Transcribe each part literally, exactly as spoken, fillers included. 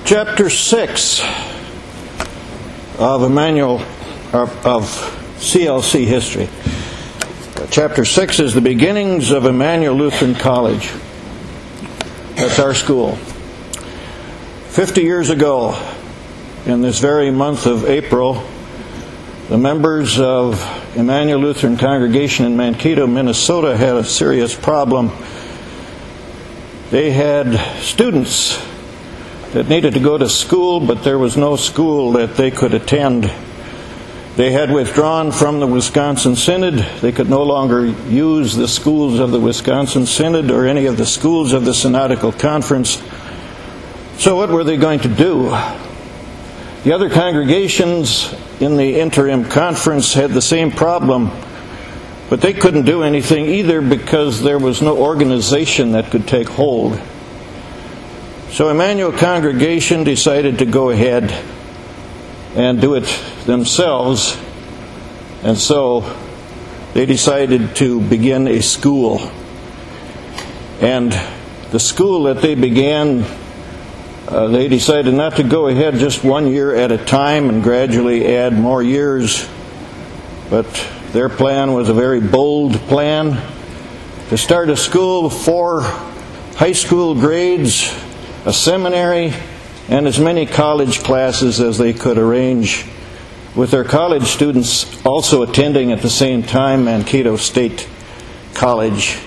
Chapter six of Emmanuel of, of C L C history. Chapter six is the beginnings of Emmanuel Lutheran College. That's our school. Fifty years ago, in this very month of April, the members of Emmanuel Lutheran Congregation in Mankato, Minnesota, had a serious problem. They had students that needed to go to school, but there was no school that they could attend. They had withdrawn from the Wisconsin Synod. They could no longer use the schools of the Wisconsin Synod or any of the schools of the Synodical Conference. So what were they going to do? The other congregations in the interim conference had the same problem, but they couldn't do anything either because there was no organization that could take hold. So Emmanuel Congregation decided to go ahead and do it themselves, and so they decided to begin a school. And the school that they began, uh, they decided not to go ahead just one year at a time and gradually add more years, but their plan was a very bold plan to start a school with four high school grades, a seminary, and as many college classes as they could arrange, with their college students also attending at the same time Mankato State College.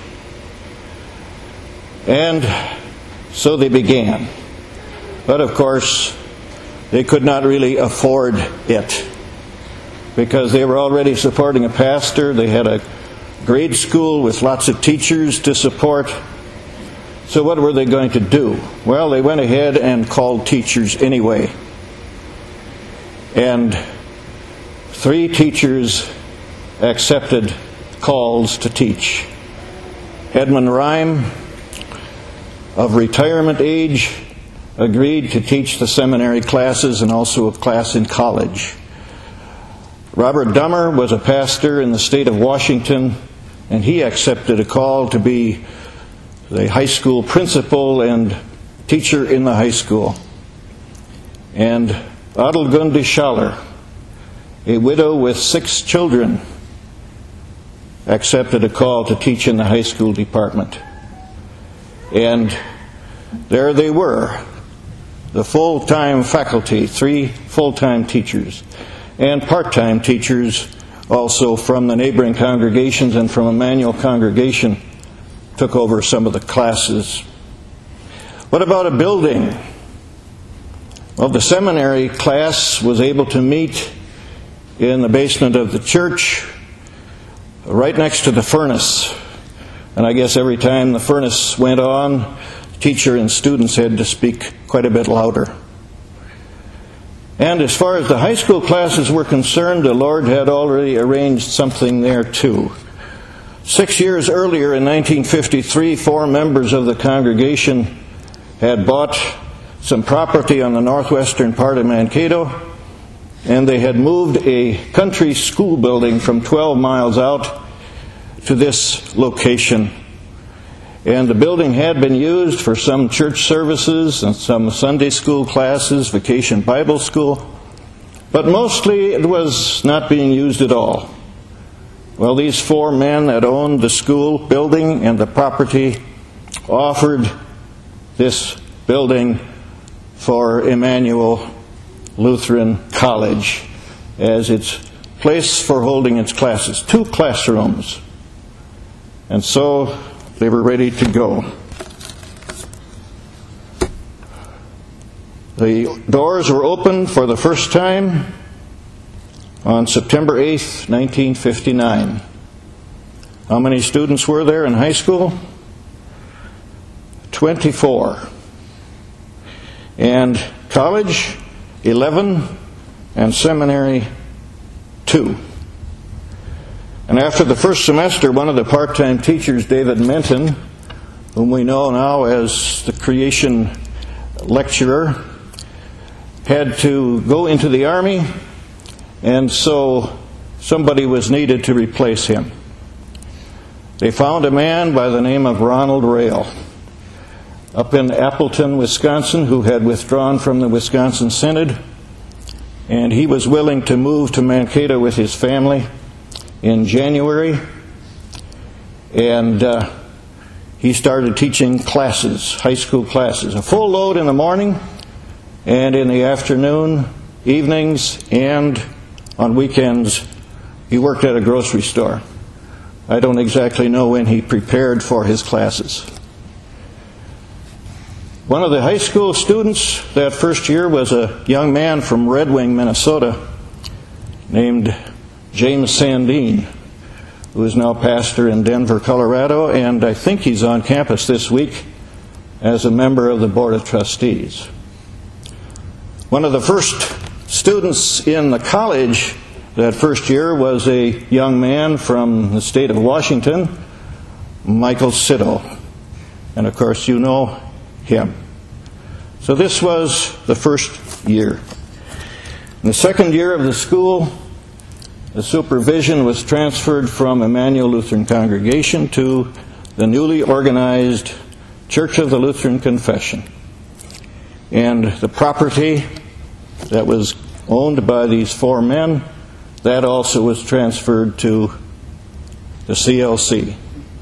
And so they began. But of course, they could not really afford it because they were already supporting a pastor. They had a grade school with lots of teachers to support. So what were they going to do? Well, they went ahead and called teachers anyway. And three teachers accepted calls to teach. Edmund Rhyme, of retirement age, agreed to teach the seminary classes and also a class in college. Robert Dummer was a pastor in the state of Washington, and he accepted a call to be the high school principal and teacher in the high school. And Adelgunde Schaller, a widow with six children, accepted a call to teach in the high school department. And there they were, the full-time faculty, three full-time teachers, and part-time teachers also from the neighboring congregations and from Emmanuel Congregation took over some of the classes. What about a building? Well, the seminary class was able to meet in the basement of the church, right next to the furnace. And I guess every time the furnace went on, teacher and students had to speak quite a bit louder. And as far as the high school classes were concerned, the Lord had already arranged something there too. Six years earlier, in nineteen fifty-three, four members of the congregation had bought some property on the northwestern part of Mankato, and they had moved a country school building from twelve miles out to this location. And the building had been used for some church services and some Sunday school classes, vacation Bible school, but mostly it was not being used at all. Well, these four men that owned the school building and the property offered this building for Emmanuel Lutheran College as its place for holding its classes. Two classrooms. And so they were ready to go. The doors were opened for the first time on September eighth, nineteen fifty-nine. How many students were there in high school? twenty-four. And college, eleven, and seminary, two. And after the first semester, one of the part-time teachers, David Menton, whom we know now as the creation lecturer, had to go into the Army, and so somebody was needed to replace him. They found a man by the name of Ronald Rail. up in Appleton, Wisconsin, who had withdrawn from the Wisconsin Synod, and he was willing to move to Mankato with his family in January, and uh, he started teaching classes, high school classes, a full load in the morning and in the afternoon, evenings, and on weekends. He worked at a grocery store. I don't exactly know when he prepared for his classes. One of the high school students that first year was a young man from Red Wing, Minnesota, named James Sandine, who is now pastor in Denver, Colorado, and I think he's on campus this week as a member of the Board of Trustees. One of the first students in the college that first year was a young man from the state of Washington, Michael Sitto. And of course you know him. So this was the first year. In the second year of the school, the supervision was transferred from Emmanuel Lutheran Congregation to the newly organized Church of the Lutheran Confession. And the property that was owned by these four men, that also was transferred to the C L C.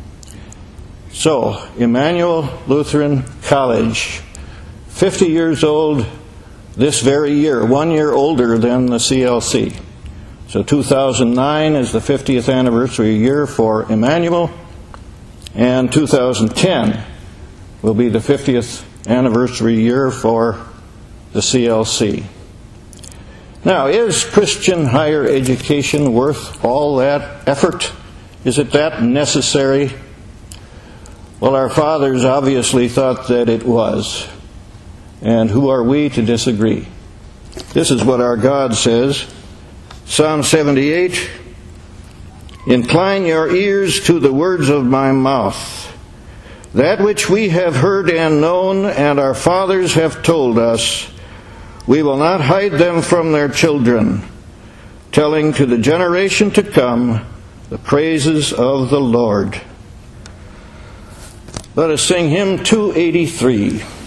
So, Emmanuel Lutheran College, fifty years old this very year, one year older than the C L C. So two thousand nine is the fiftieth anniversary year for Emmanuel, and two thousand ten will be the fiftieth anniversary year for the C L C. Now, is Christian higher education worth all that effort? Is it that necessary? Well, our fathers obviously thought that it was. And who are we to disagree? This is what our God says. Psalm seventy-eight, "Incline your ears to the words of my mouth. That which we have heard and known, and our fathers have told us, we will not hide them from their children, telling to the generation to come the praises of the Lord." Let us sing hymn two eighty-three.